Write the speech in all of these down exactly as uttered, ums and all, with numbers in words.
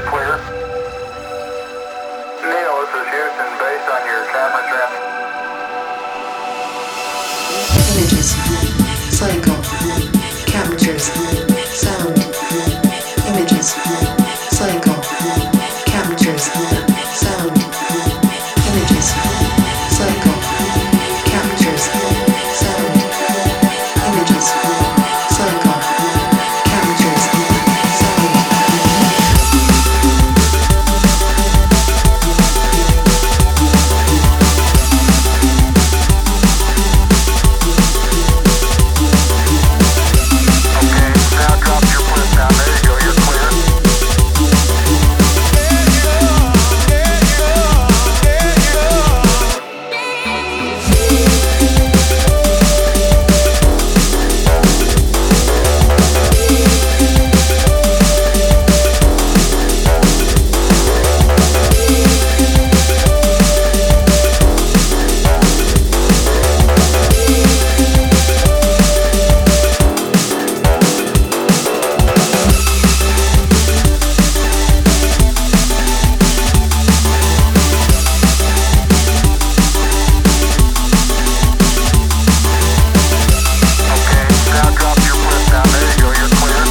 you're clear. Neil, this is Houston, based on your camera trend. Images, cycle, captures, sound. Images, cycle, captures, sound. Images, cycle, captures, sound. Images, cycle, captures, sound. Okay, now drop your foot down. There you go, you're clear. Okay, now drop your foot down. There you go, you're clear.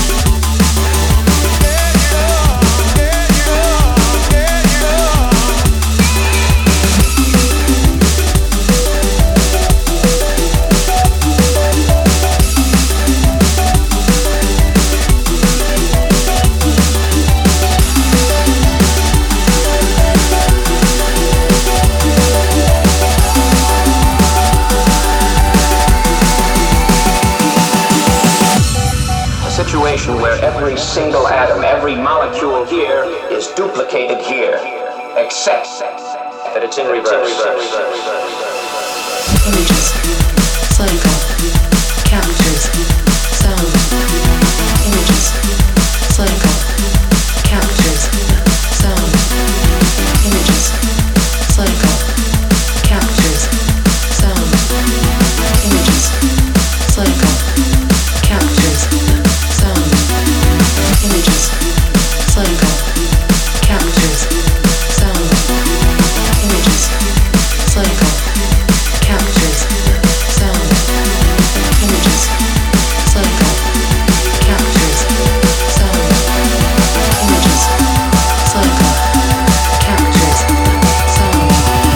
A situation where every single atom, every molecule here is duplicated here, except that it's in reverse. Images, cycle, captures, sound. Images, cycle, captures, sound. Images, cycle, captures, sound. Images, cycle, captures, sound. Images, cycle, captures, sound. Images, cycle, captures, sound. Images, cycle, captures, sound. Images, cycle, captures, sound.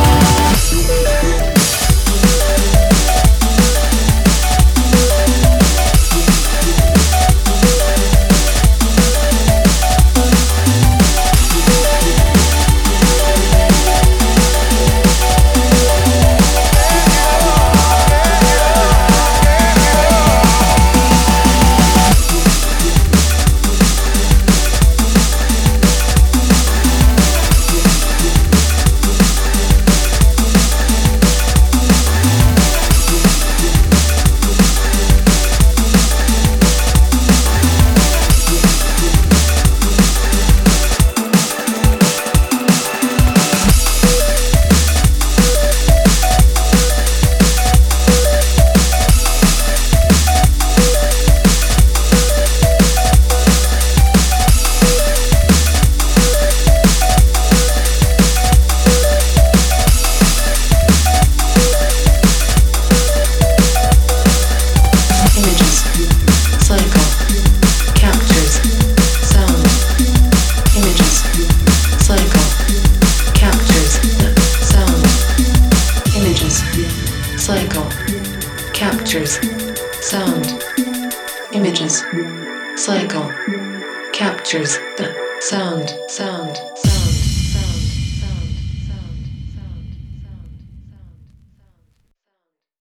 Images, cycle, captures, sound. Images, cycle, captures, sound. Images, cycle, captures, sound. Images, cycle, captures, sound, sound.